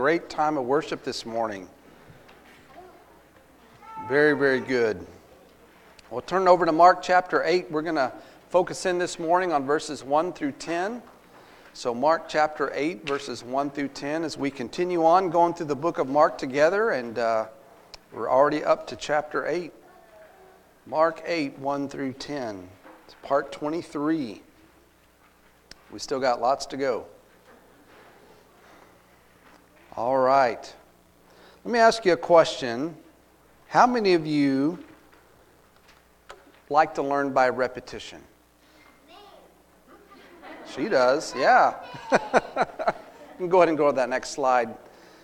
Great time of worship this morning. Very, very good. We'll turn over to Mark chapter 8. We're going to focus in this morning on verses 1 through 10. So Mark chapter 8, verses 1 through 10, as we continue on going through the book of Mark together, and we're already up to chapter 8. Mark 8, 1 through 10. It's part 23. We still got lots to go. All right. Let me ask you a question. How many of you like to learn by repetition? She does, yeah. You can go ahead and go to that next slide.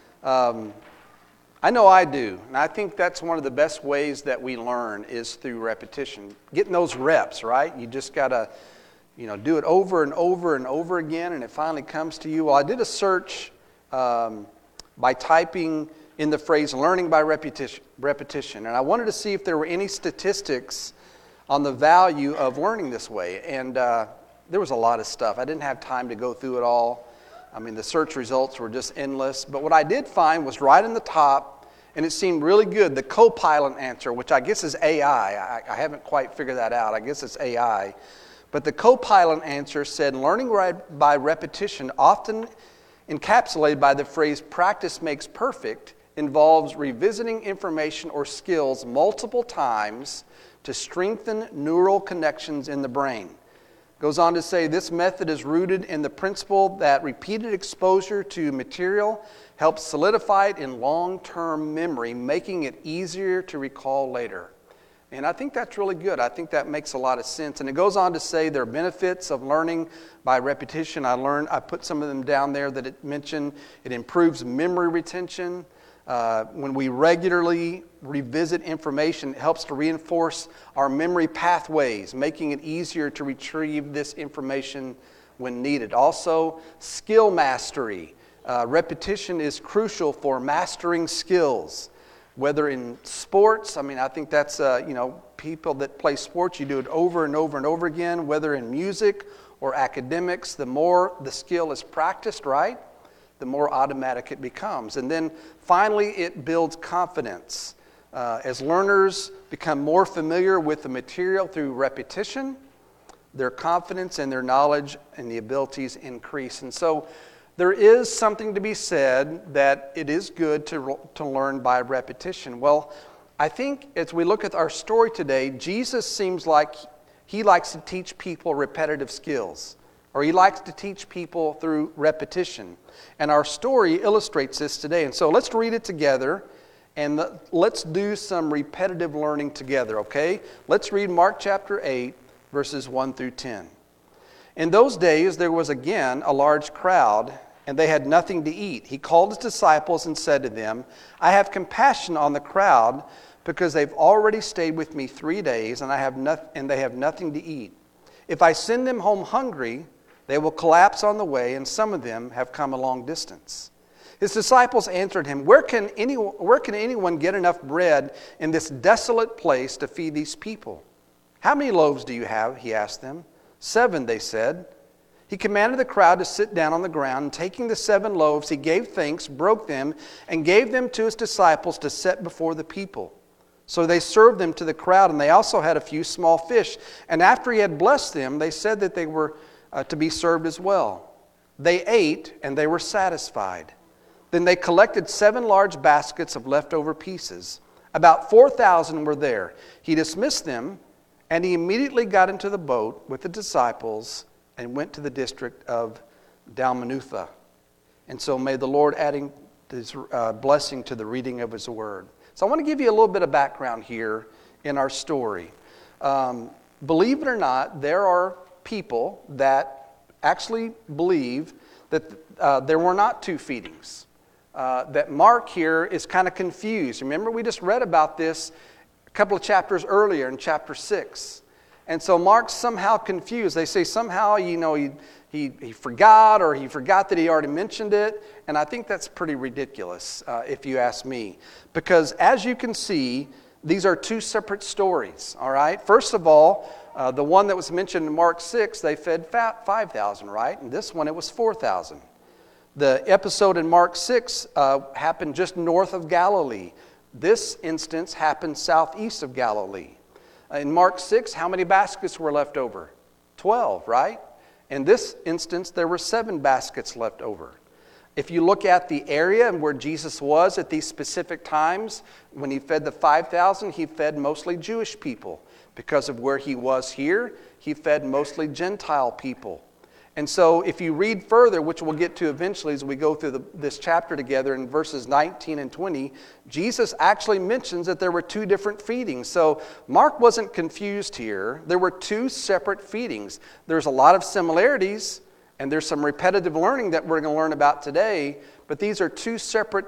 I know I do, and I think that's one of the best ways that we learn is through repetition. Getting those reps, right? You just got to, do it over and over and over again, and it finally comes to you. Well, I did a search by typing in the phrase learning by repetition. And I wanted to see if there were any statistics on the value of learning this way. And there was a lot of stuff. I didn't have time to go through it all. I mean, the search results were just endless. But what I did find was right in the top, and it seemed really good, the Copilot answer, which I guess is AI. I haven't quite figured that out. I guess it's AI. But the Copilot answer said learning by repetition, often encapsulated by the phrase practice makes perfect, involves revisiting information or skills multiple times to strengthen neural connections in the brain. Goes on to say this method is rooted in the principle that repeated exposure to material helps solidify it in long-term memory, making it easier to recall later. And I think that's really good. I think that makes a lot of sense. And it goes on to say there are benefits of learning by repetition. I put some of them down there that it mentioned. It improves memory retention. When we regularly revisit information, it helps to reinforce our memory pathways, making it easier to retrieve this information when needed. Also, skill mastery. Repetition is crucial for mastering skills. Whether in sports, I think that's, people that play sports, you do it over and over and over again. Whether in music or academics, the more the skill is practiced, right, the more automatic it becomes. And then finally, it builds confidence. As learners become more familiar with the material through repetition, their confidence and their knowledge and the abilities increase. And so there is something to be said that it is good to learn by repetition. Well, I think as we look at our story today, Jesus seems like he likes to teach people repetitive skills, or he likes to teach people through repetition. And our story illustrates this today. And so let's read it together, and let's do some repetitive learning together, okay? Let's read Mark chapter 8, verses 1 through 10. In those days there was again a large crowd, and they had nothing to eat. He called his disciples and said to them, I have compassion on the crowd because they've already stayed with me 3 days, and they have nothing to eat. If I send them home hungry, they will collapse on the way, and some of them have come a long distance. His disciples answered him, Where can anyone get enough bread in this desolate place to feed these people? How many loaves do you have? He asked them. 7, they said. He commanded the crowd to sit down on the ground, and taking the 7 loaves, he gave thanks, broke them, and gave them to his disciples to set before the people. So they served them to the crowd, and they also had a few small fish. And after he had blessed them, they said that they were to be served as well. They ate, and they were satisfied. Then they collected 7 large baskets of leftover pieces. About 4,000 were there. He dismissed them, and he immediately got into the boat with the disciples and went to the district of Dalmanutha. And so may the Lord adding his blessing to the reading of his word. So I want to give you a little bit of background here in our story. Believe it or not, there are people that actually believe that there were not 2 feedings. That Mark here is kind of confused. Remember, we just read about this a couple of chapters earlier in chapter 6. And so Mark's somehow confused. They say somehow, he forgot, or he forgot that he already mentioned it. And I think that's pretty ridiculous, if you ask me. Because as you can see, these are 2 separate stories, all right? First of all, the one that was mentioned in Mark 6, they fed 5,000, right? And this one, it was 4,000. The episode in Mark 6 happened just north of Galilee. This instance happened southeast of Galilee. In Mark 6, how many baskets were left over? 12, right? In this instance, there were 7 baskets left over. If you look at the area and where Jesus was at these specific times, when he fed the 5,000, he fed mostly Jewish people. Because of where he was here, he fed mostly Gentile people. And so if you read further, which we'll get to eventually as we go through this chapter together in verses 19 and 20, Jesus actually mentions that there were 2 different feedings. So Mark wasn't confused here. There were 2 separate feedings. There's a lot of similarities, and there's some repetitive learning that we're going to learn about today, but these are two separate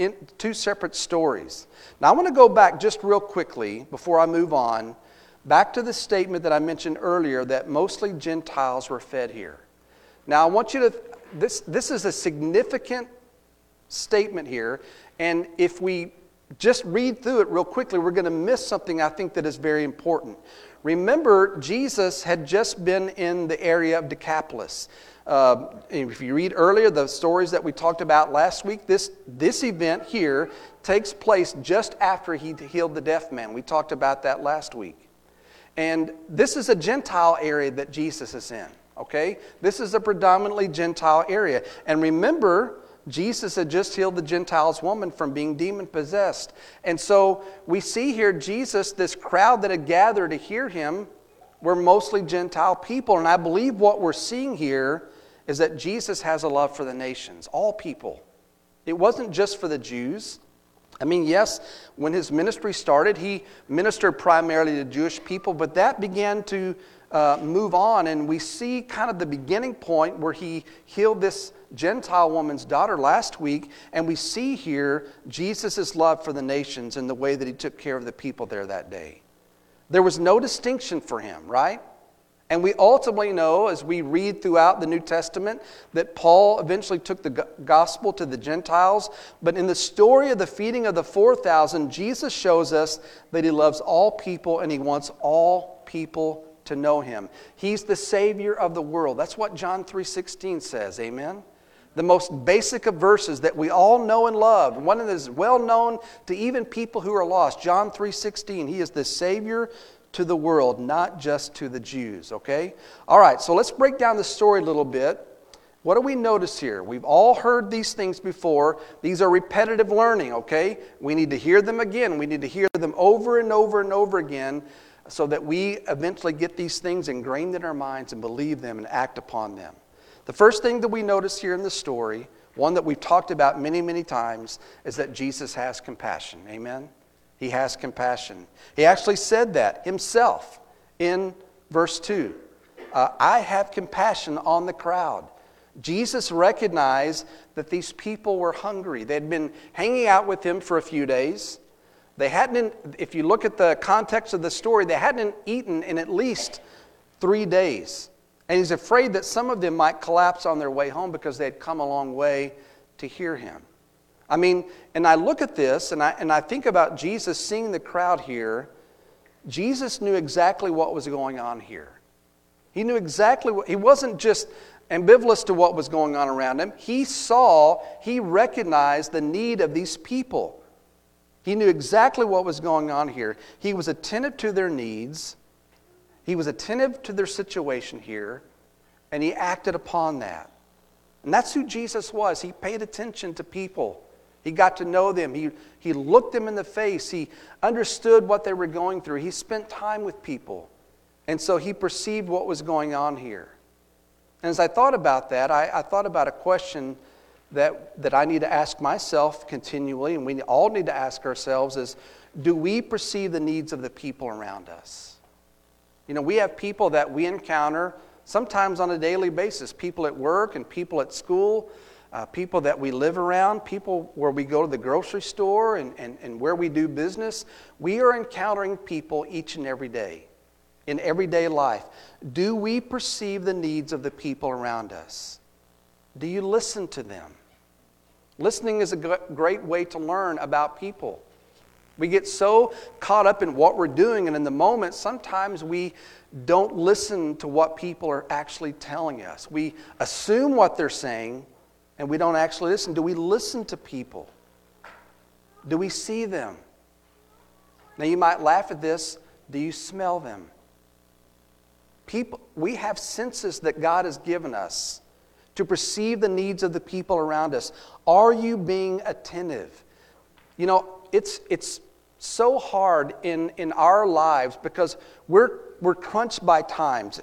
stories. Now I want to go back just real quickly before I move on, back to the statement that I mentioned earlier that mostly Gentiles were fed here. Now, I want you to, this is a significant statement here, and if we just read through it real quickly, we're going to miss something I think that is very important. Remember, Jesus had just been in the area of Decapolis. If you read earlier the stories that we talked about last week, this event here takes place just after he healed the deaf man. We talked about that last week. And this is a Gentile area that Jesus is in. Okay? This is a predominantly Gentile area. And remember, Jesus had just healed the Gentiles woman from being demon-possessed. And so we see here Jesus, this crowd that had gathered to hear him, were mostly Gentile people. And I believe what we're seeing here is that Jesus has a love for the nations, all people. It wasn't just for the Jews. I mean, yes, when his ministry started, he ministered primarily to Jewish people, but that began to move on, and we see kind of the beginning point where he healed this Gentile woman's daughter last week, and we see here Jesus' love for the nations and the way that he took care of the people there that day. There was no distinction for him, right? And we ultimately know, as we read throughout the New Testament, that Paul eventually took the gospel to the Gentiles. But in the story of the feeding of the 4,000, Jesus shows us that he loves all people and he wants all people to know him. He's the Savior of the world. That's what John 3:16 says, amen? The most basic of verses that we all know and love. One that is well known to even people who are lost. John 3:16, he is the Savior to the world, not just to the Jews, okay? All right, so let's break down the story a little bit. What do we notice here? We've all heard these things before. These are repetitive learning, okay? We need to hear them again. We need to hear them over and over and over again so that we eventually get these things ingrained in our minds and believe them and act upon them. The first thing that we notice here in the story, one that we've talked about many, many times, is that Jesus has compassion. Amen? He has compassion. He actually said that himself in verse 2. I have compassion on the crowd. Jesus recognized that these people were hungry. They'd been hanging out with him for a few days. They hadn't, if you look at the context of the story, they hadn't eaten in at least 3 days. And he's afraid that some of them might collapse on their way home because they'd come a long way to hear him. I mean, and I look at this and I think about Jesus seeing the crowd here. Jesus knew exactly what was going on here. He knew exactly what, he wasn't just ambivalent to what was going on around him. He recognized the need of these people. He knew exactly what was going on here. He was attentive to their needs. He was attentive to their situation here, and he acted upon that. And that's who Jesus was. He paid attention to people. He got to know them. He looked them in the face. He understood what they were going through. He spent time with people. And so he perceived what was going on here. And as I thought about that, I thought about a question that I need to ask myself continually, and we all need to ask ourselves is, do we perceive the needs of the people around us? You know, we have people that we encounter sometimes on a daily basis, people at work and people at school, people that we live around, people where we go to the grocery store and where we do business. We are encountering people each and every day, in everyday life. Do we perceive the needs of the people around us? Do you listen to them? Listening is a great way to learn about people. We get so caught up in what we're doing, and in the moment, sometimes we don't listen to what people are actually telling us. We assume what they're saying, and we don't actually listen? Do we listen to people? Do we see them? Now you might laugh at this. Do you smell them? People, we have senses that God has given us to perceive the needs of the people around us. Are you being attentive? You know, it's so hard in our lives because we're crunched by times.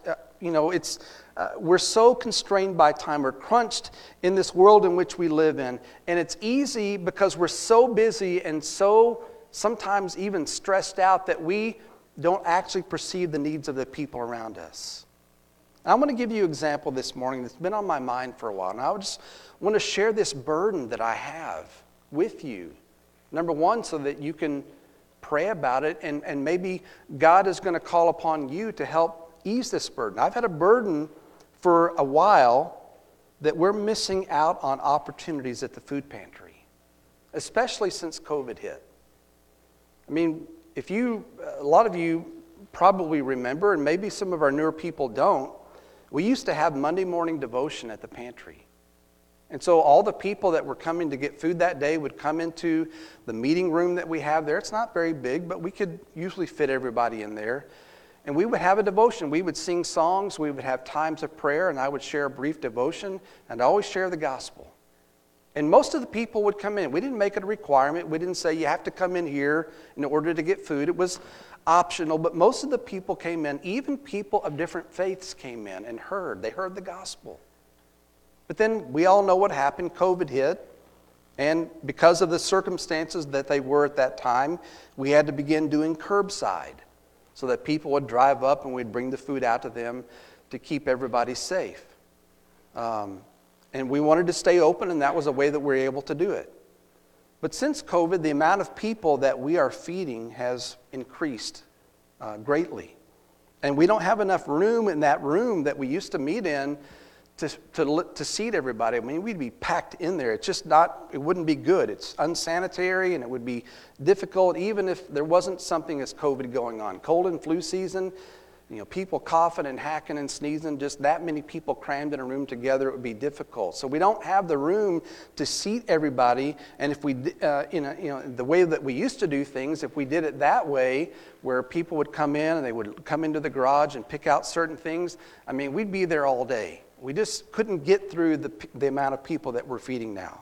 We're so constrained by time. We're crunched in this world in which we live in. And it's easy because we're so busy and so sometimes even stressed out that we don't actually perceive the needs of the people around us. And I'm going to give you an example this morning that's been on my mind for a while. And I just want to share this burden that I have with you. Number one, so that you can pray about it, and maybe God is going to call upon you to help ease this burden. I've had a burden for a while that we're missing out on opportunities at the food pantry, especially since COVID hit. I mean, a lot of you probably remember, and maybe some of our newer people don't, we used to have Monday morning devotion at the pantry. And so all the people that were coming to get food that day would come into the meeting room that we have there. It's not very big, but we could usually fit everybody in there. And we would have a devotion. We would sing songs. We would have times of prayer, and I would share a brief devotion, and I always share the gospel. And most of the people would come in. We didn't make it a requirement. We didn't say you have to come in here in order to get food. It was optional, but most of the people came in. Even people of different faiths came in and heard. They heard the gospel. But then we all know what happened. COVID hit, and because of the circumstances that they were at that time, we had to begin doing curbside so that people would drive up and we'd bring the food out to them to keep everybody safe. And we wanted to stay open, and that was a way that we were able to do it. But since COVID, the amount of people that we are feeding has increased greatly. And we don't have enough room in that room that we used to meet in to seat everybody. I mean, we'd be packed in there. It's just not, it wouldn't be good. It's unsanitary, and it would be difficult even if there wasn't something as COVID going on. Cold and flu season, people coughing and hacking and sneezing, just that many people crammed in a room together, it would be difficult. So we don't have the room to seat everybody. And if we, the way that we used to do things, if we did it that way, where people would come in and they would come into the garage and pick out certain things, I mean, we'd be there all day. We just couldn't get through the amount of people that we're feeding now.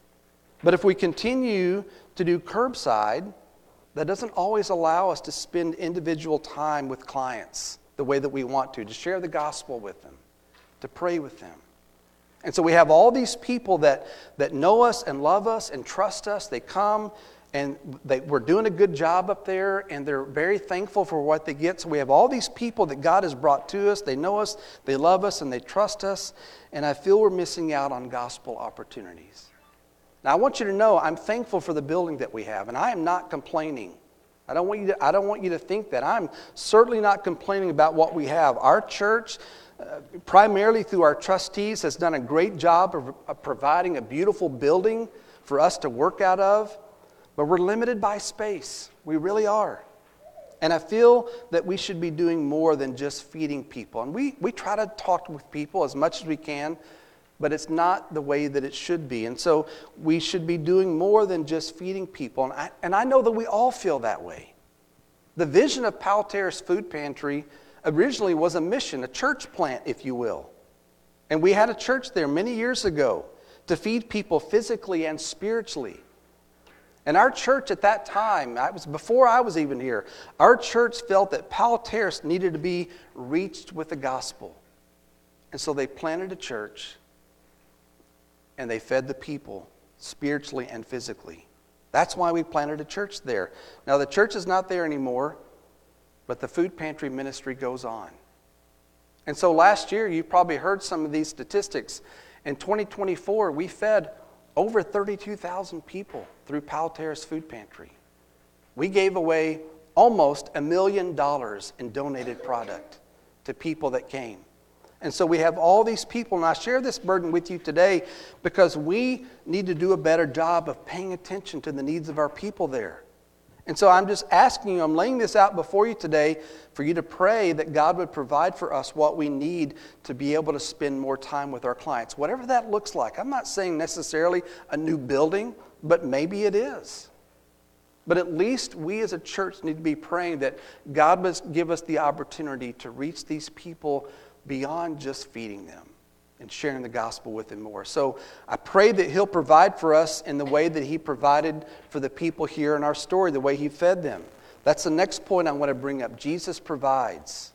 But if we continue to do curbside, that doesn't always allow us to spend individual time with clients the way that we want to share the gospel with them, to pray with them. And so we have all these people that know us and love us and trust us. They come and we're doing a good job up there, and they're very thankful for what they get. So we have all these people that God has brought to us. They know us, they love us, and they trust us. And I feel we're missing out on gospel opportunities. Now, I want you to know I'm thankful for the building that we have, and I am not complaining. I don't want you to think that. I'm certainly not complaining about what we have. Our church, primarily through our trustees, has done a great job of providing a beautiful building for us to work out of, but we're limited by space. We really are. And I feel that we should be doing more than just feeding people. And we try to talk with people as much as we can, but it's not the way that it should be. And so we should be doing more than just feeding people. And I know that we all feel that way. The vision of Powell Terrace Food Pantry originally was a mission, a church plant, if you will. And we had a church there many years ago to feed people physically and spiritually. And our church at that time, before I was even here, our church felt that Powell Terrace needed to be reached with the gospel. And so they planted a church, and they fed the people spiritually and physically. That's why we planted a church there. Now, the church is not there anymore, but the food pantry ministry goes on. And so last year, you probably heard some of these statistics. In 2024, we fed over 32,000 people through Powell Terrace Food Pantry. We gave away almost $1 million in donated product to people that came. And so we have all these people, and I share this burden with you today because we need to do a better job of paying attention to the needs of our people there. And so I'm just asking you, I'm laying this out before you today for you to pray that God would provide for us what we need to be able to spend more time with our clients. Whatever that looks like. I'm not saying necessarily a new building, but maybe it is. But at least we as a church need to be praying that God must give us the opportunity to reach these people beyond just feeding them and sharing the gospel with them more. So I pray that He'll provide for us in the way that He provided for the people here in our story, the way He fed them. That's the next point I want to bring up. Jesus provides.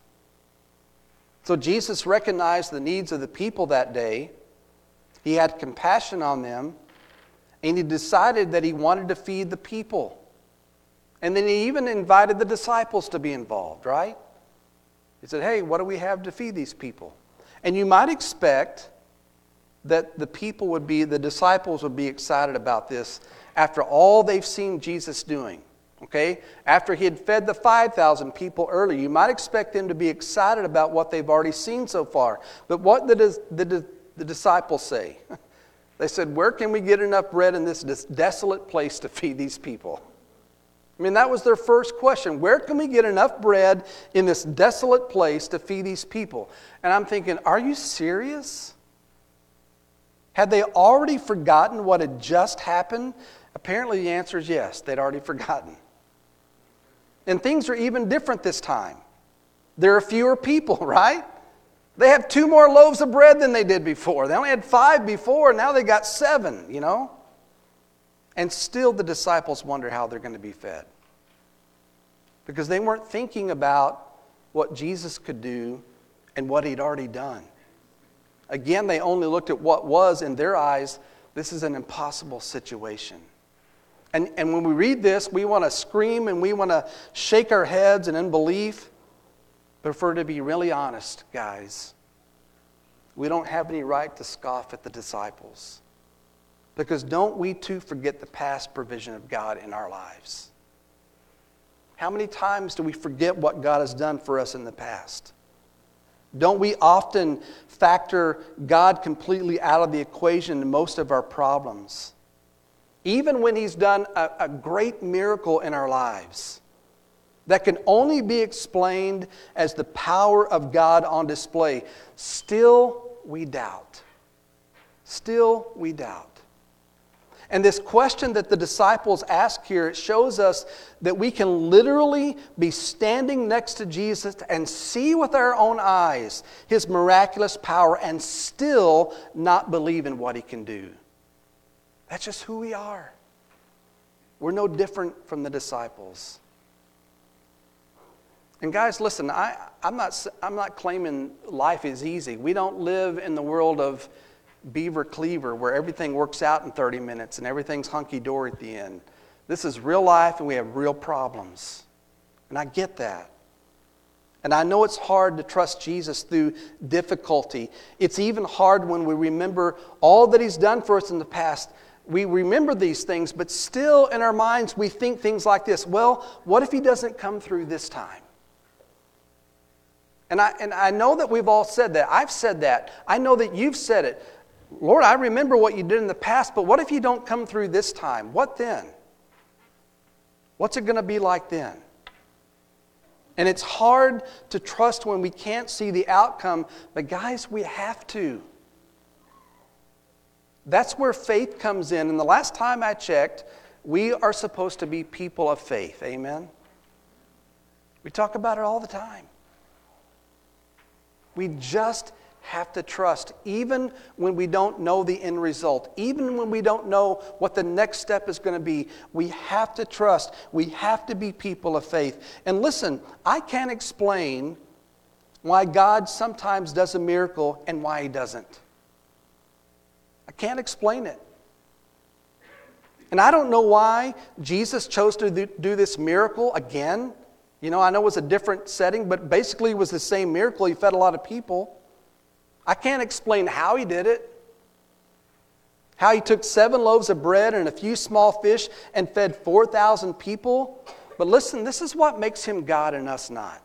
So Jesus recognized the needs of the people that day. He had compassion on them, and He decided that He wanted to feed the people. And then He even invited the disciples to be involved, right? He said, hey, what do we have to feed these people? And you might expect that the disciples would be excited about this after all they've seen Jesus doing. Okay? After He had fed the 5,000 people earlier, you might expect them to be excited about what they've already seen so far. But what did the disciples say? They said, where can we get enough bread in this desolate place to feed these people? I mean, that was their first question. Where can we get enough bread in this desolate place to feed these people? And I'm thinking, are you serious? Had they already forgotten what had just happened? Apparently the answer is yes, they'd already forgotten. And things are even different this time. There are fewer people, right? They have 2 more loaves of bread than they did before. They only had 5 before, now they got 7, you know? And still the disciples wonder how they're going to be fed. Because they weren't thinking about what Jesus could do and what He'd already done. Again, they only looked at what was, in their eyes, this is an impossible situation. And when we read this, we want to scream and we want to shake our heads in unbelief. But for to be really honest, guys, we don't have any right to scoff at the disciples. Because don't we too forget the past provision of God in our lives? How many times do we forget what God has done for us in the past? Don't we often factor God completely out of the equation in most of our problems? Even when He's done a great miracle in our lives that can only be explained as the power of God on display, still we doubt. Still we doubt. And this question that the disciples ask here, it shows us that we can literally be standing next to Jesus and see with our own eyes His miraculous power and still not believe in what He can do. That's just who we are. We're no different from the disciples. And guys, listen, I'm not claiming life is easy. We don't live in the world of Beaver Cleaver, where everything works out in 30 minutes and everything's hunky-dory at the end. This is real life and we have real problems. And I get that. And I know it's hard to trust Jesus through difficulty. It's even hard when we remember all that He's done for us in the past. We remember these things, but still in our minds we think things like this. Well, what if He doesn't come through this time? And I know that we've all said that. I've said that. I know that you've said it. Lord, I remember what You did in the past, but what if You don't come through this time? What then? What's it going to be like then? And it's hard to trust when we can't see the outcome, but guys, we have to. That's where faith comes in. And the last time I checked, we are supposed to be people of faith. Amen? We talk about it all the time. We just have to trust, even when we don't know the end result, even when we don't know what the next step is going to be. We have to trust. We have to be people of faith. And listen, I can't explain why God sometimes does a miracle and why He doesn't. I can't explain it. And I don't know why Jesus chose to do this miracle again. You know, I know it was a different setting, but basically it was the same miracle. He fed a lot of people. I can't explain how He did it. How He took 7 loaves of bread and a few small fish and fed 4,000 people. But listen, this is what makes Him God and us not.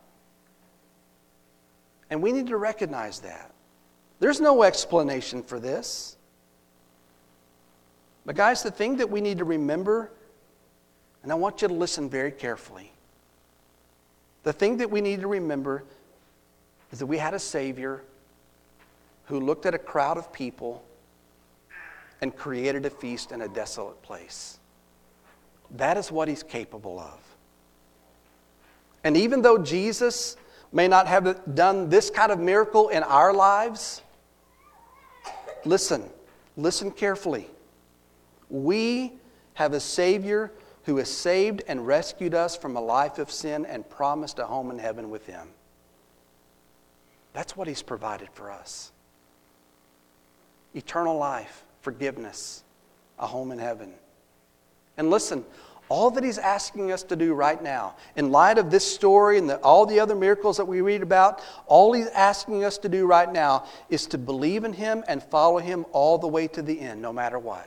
And we need to recognize that. There's no explanation for this. But guys, the thing that we need to remember And I want you to listen very carefully. The thing that we need to remember is that we had a Savior who looked at a crowd of people and created a feast in a desolate place. That is what He's capable of. And even though Jesus may not have done this kind of miracle in our lives, listen carefully. We have a Savior who has saved and rescued us from a life of sin and promised a home in heaven with Him. That's what He's provided for us. Eternal life, forgiveness, a home in heaven. And listen, all that He's asking us to do right now, in light of this story and all the other miracles that we read about, all He's asking us to do right now is to believe in Him and follow Him all the way to the end, no matter what.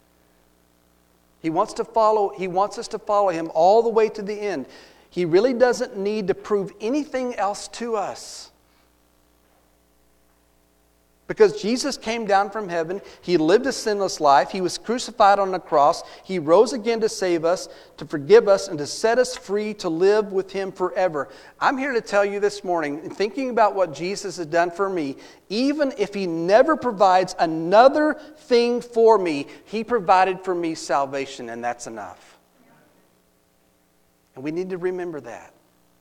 He wants us to follow Him all the way to the end. He really doesn't need to prove anything else to us. Because Jesus came down from heaven, He lived a sinless life, He was crucified on the cross, He rose again to save us, to forgive us, and to set us free to live with Him forever. I'm here to tell you this morning, thinking about what Jesus has done for me, even if He never provides another thing for me, He provided for me salvation, and that's enough. And we need to remember that.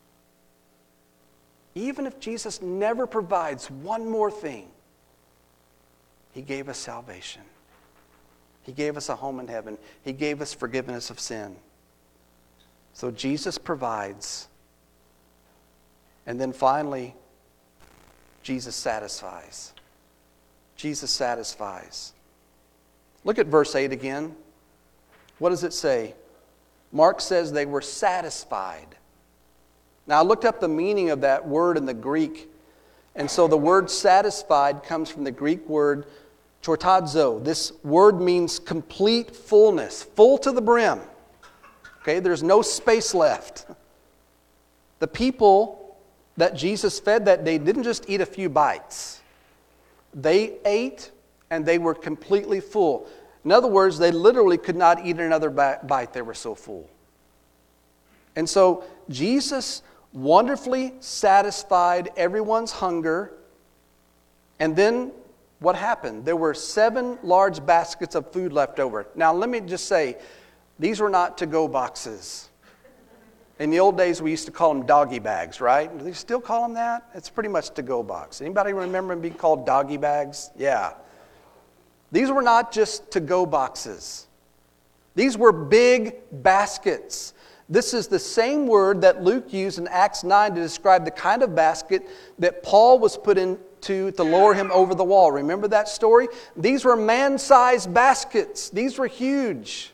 Even if Jesus never provides one more thing, He gave us salvation. He gave us a home in heaven. He gave us forgiveness of sin. So Jesus provides. And then finally, Jesus satisfies. Jesus satisfies. Look at verse 8 again. What does it say? Mark says they were satisfied. Now I looked up the meaning of that word in the Greek. And so the word satisfied comes from the Greek word chortazo. This word means complete fullness, full to the brim. Okay, there's no space left. The people that Jesus fed that day didn't just eat a few bites. They ate and they were completely full. In other words, they literally could not eat another bite. They were so full. And so Jesus wonderfully satisfied everyone's hunger. And then what happened? There were 7 large baskets of food left over. Now let me just say, these were not to-go boxes. In the old days, we used to call them doggy bags, right? Do they still call them that? It's pretty much to-go box. Anybody remember them being called doggy bags? Yeah. These were not just to-go boxes. These were big baskets. This is the same word that Luke used in Acts 9 to describe the kind of basket that Paul was put into to lower him over the wall. Remember that story? These were man-sized baskets. These were huge.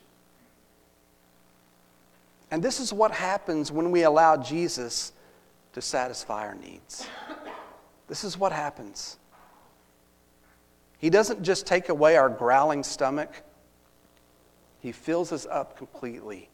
And this is what happens when we allow Jesus to satisfy our needs. This is what happens. He doesn't just take away our growling stomach. He fills us up completely.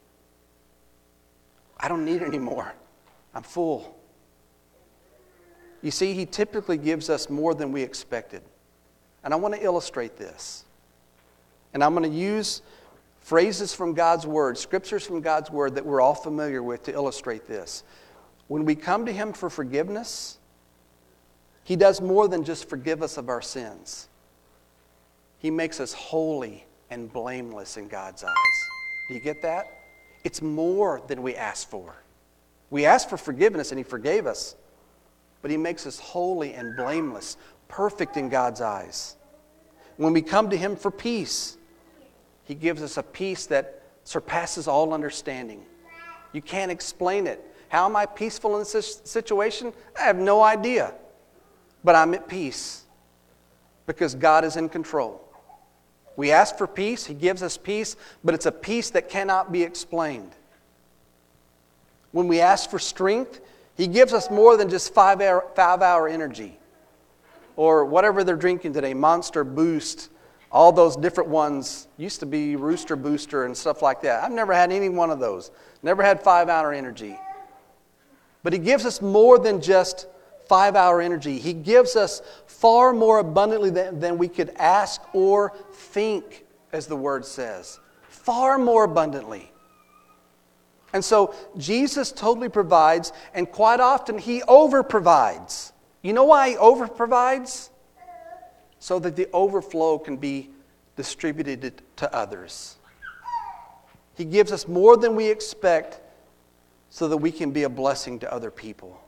I don't need any more. I'm full. You see, He typically gives us more than we expected. And I want to illustrate this. And I'm going to use phrases from God's Word, scriptures from God's Word that we're all familiar with to illustrate this. When we come to Him for forgiveness, He does more than just forgive us of our sins. He makes us holy and blameless in God's eyes. Do you get that? It's more than we asked for. We asked for forgiveness and He forgave us. But He makes us holy and blameless, perfect in God's eyes. When we come to Him for peace, He gives us a peace that surpasses all understanding. You can't explain it. How am I peaceful in this situation? I have no idea. But I'm at peace because God is in control. We ask for peace, He gives us peace, but it's a peace that cannot be explained. When we ask for strength, He gives us more than just 5-hour energy. Or whatever they're drinking today, Monster Boost, all those different ones. Used to be Rooster Booster and stuff like that. I've never had any one of those. Never had 5-hour energy. But He gives us more than just 5-hour energy. He gives us far more abundantly than we could ask or think, as the Word says. Far more abundantly. And so Jesus totally provides, and quite often He over-provides. You know why He over-provides? So that the overflow can be distributed to others. He gives us more than we expect so that we can be a blessing to other people.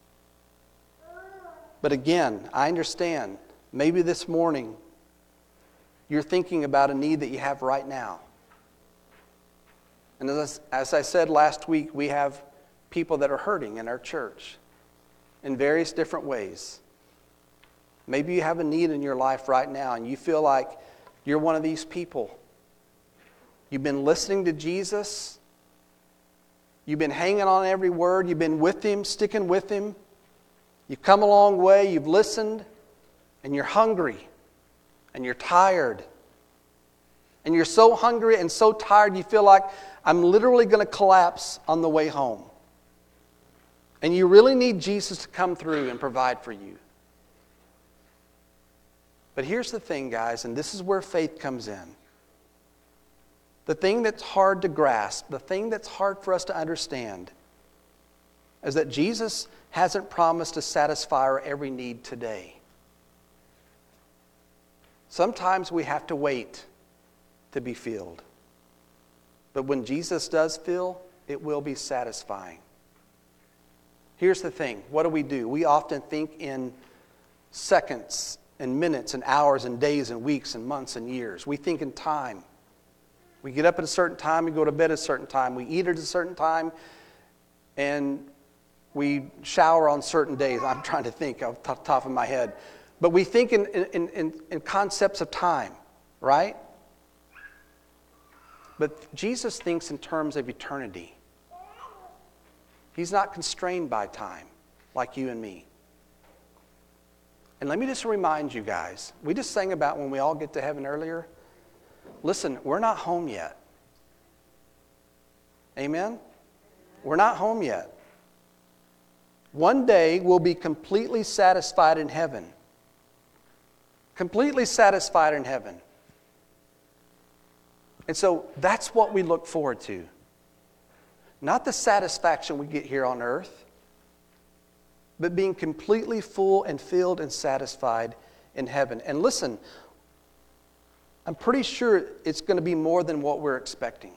But again, I understand, maybe this morning you're thinking about a need that you have right now. And as I said last week, we have people that are hurting in our church in various different ways. Maybe you have a need in your life right now and you feel like you're one of these people. You've been listening to Jesus. You've been hanging on every word. You've been with Him, sticking with Him. You've come a long way. You've listened. And you're hungry. And you're tired. And you're so hungry and so tired you feel like I'm literally going to collapse on the way home. And you really need Jesus to come through and provide for you. But here's the thing, guys, and this is where faith comes in. The thing that's hard to grasp, the thing that's hard for us to understand, is that Jesus hasn't promised to satisfy our every need today. Sometimes we have to wait to be filled. But when Jesus does fill, it will be satisfying. Here's the thing. What do? We often think in seconds and minutes and hours and days and weeks and months and years. We think in time. We get up at a certain time, we go to bed at a certain time, we eat at a certain time, and we shower on certain days. I'm trying to think off the top of my head. But we think in concepts of time, right? But Jesus thinks in terms of eternity. He's not constrained by time like you and me. And let me just remind you guys, we just sang about when we all get to heaven earlier. Listen, we're not home yet. Amen? We're not home yet. One day we'll be completely satisfied in heaven. Completely satisfied in heaven. And so that's what we look forward to. Not the satisfaction we get here on earth, but being completely full and filled and satisfied in heaven. And listen, I'm pretty sure it's going to be more than what we're expecting.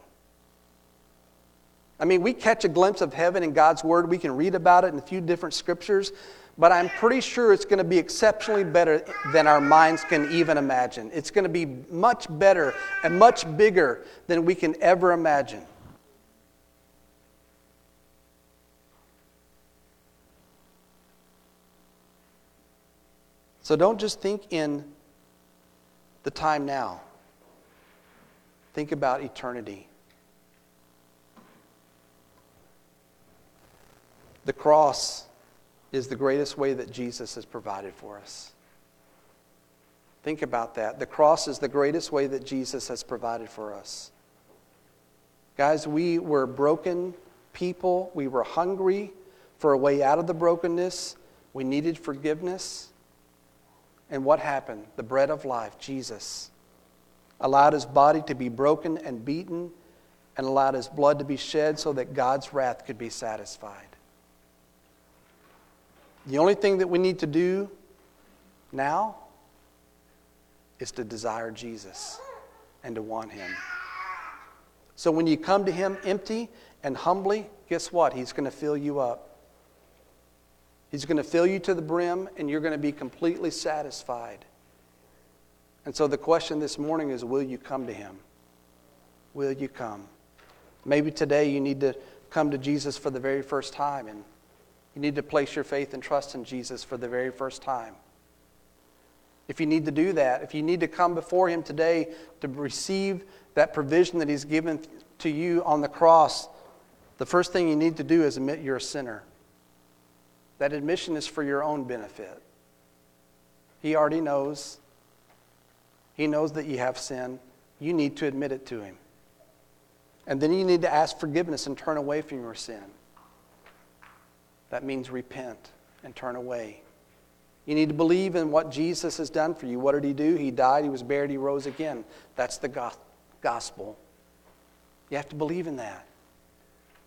I mean, we catch a glimpse of heaven in God's Word. We can read about it in a few different scriptures. But I'm pretty sure it's going to be exceptionally better than our minds can even imagine. It's going to be much better and much bigger than we can ever imagine. So don't just think in the time now. Think about eternity. The cross is the greatest way that Jesus has provided for us. Think about that. The cross is the greatest way that Jesus has provided for us. Guys, we were broken people. We were hungry for a way out of the brokenness. We needed forgiveness. And what happened? The bread of life, Jesus, allowed His body to be broken and beaten and allowed His blood to be shed so that God's wrath could be satisfied. The only thing that we need to do now is to desire Jesus and to want Him. So when you come to Him empty and humbly, guess what? He's going to fill you up. He's going to fill you to the brim and you're going to be completely satisfied. And so the question this morning is, will you come to Him? Will you come? Maybe today you need to come to Jesus for the very first time, and you need to place your faith and trust in Jesus for the very first time. If you need to do that, if you need to come before Him today to receive that provision that He's given to you on the cross, the first thing you need to do is admit you're a sinner. That admission is for your own benefit. He already knows. He knows that you have sin. You need to admit it to Him. And then you need to ask forgiveness and turn away from your sin. That means repent and turn away. You need to believe in what Jesus has done for you. What did He do? He died, He was buried, He rose again. That's the gospel. You have to believe in that.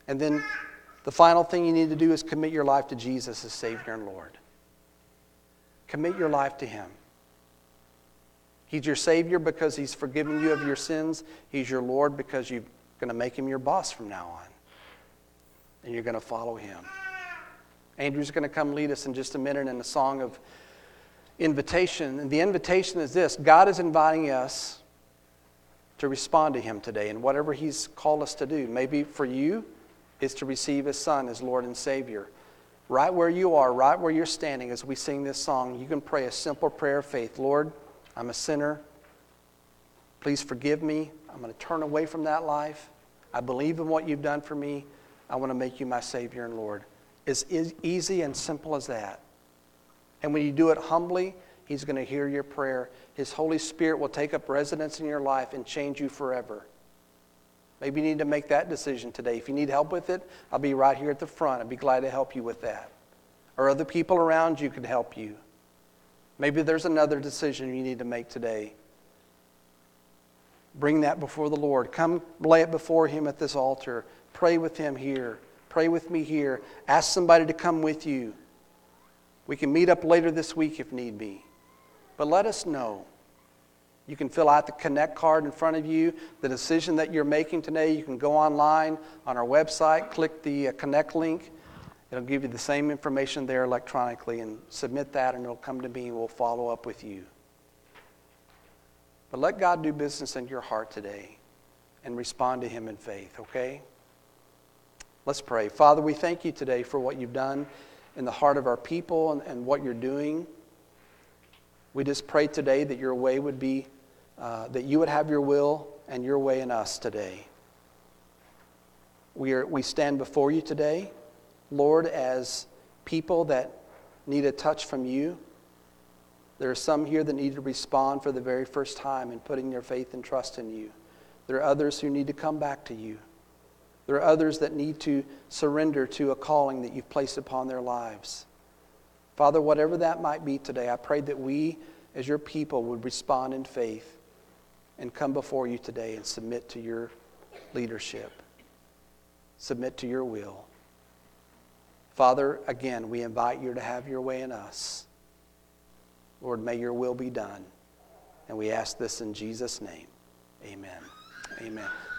And then the final thing you need to do is commit your life to Jesus as Savior and Lord. Commit your life to Him. He's your Savior because He's forgiven you of your sins. He's your Lord because you're going to make Him your boss from now on. And you're going to follow Him. Andrew's going to come lead us in just a minute in a song of invitation. And the invitation is this: God is inviting us to respond to Him today in whatever He's called us to do. Maybe for you, it's to receive His Son as Lord and Savior. Right where you are, right where you're standing as we sing this song, you can pray a simple prayer of faith. Lord, I'm a sinner. Please forgive me. I'm going to turn away from that life. I believe in what you've done for me. I want to make you my Savior and Lord. It's easy and simple as that. And when you do it humbly, He's going to hear your prayer. His Holy Spirit will take up residence in your life and change you forever. Maybe you need to make that decision today. If you need help with it, I'll be right here at the front. I'd be glad to help you with that. Or other people around you can help you. Maybe there's another decision you need to make today. Bring that before the Lord. Come lay it before Him at this altar. Pray with Him here. Pray with me here. Ask somebody to come with you. We can meet up later this week if need be. But let us know. You can fill out the Connect card in front of you. The decision that you're making today, you can go online on our website, click the Connect link. It'll give you the same information there electronically, and submit that, and it'll come to me, and we'll follow up with you. But let God do business in your heart today and respond to Him in faith, okay? Let's pray. Father, we thank you today for what you've done in the heart of our people and what you're doing. We just pray today that your way would be, that you would have your will and your way in us today. We stand before you today, Lord, as people that need a touch from you. There are some here that need to respond for the very first time in putting their faith and trust in you. There are others who need to come back to you. There are others that need to surrender to a calling that you've placed upon their lives. Father, whatever that might be today, I pray that we, as your people, would respond in faith and come before you today and submit to your leadership. Submit to your will. Father, again, we invite you to have your way in us. Lord, may your will be done. And we ask this in Jesus' name. Amen. Amen.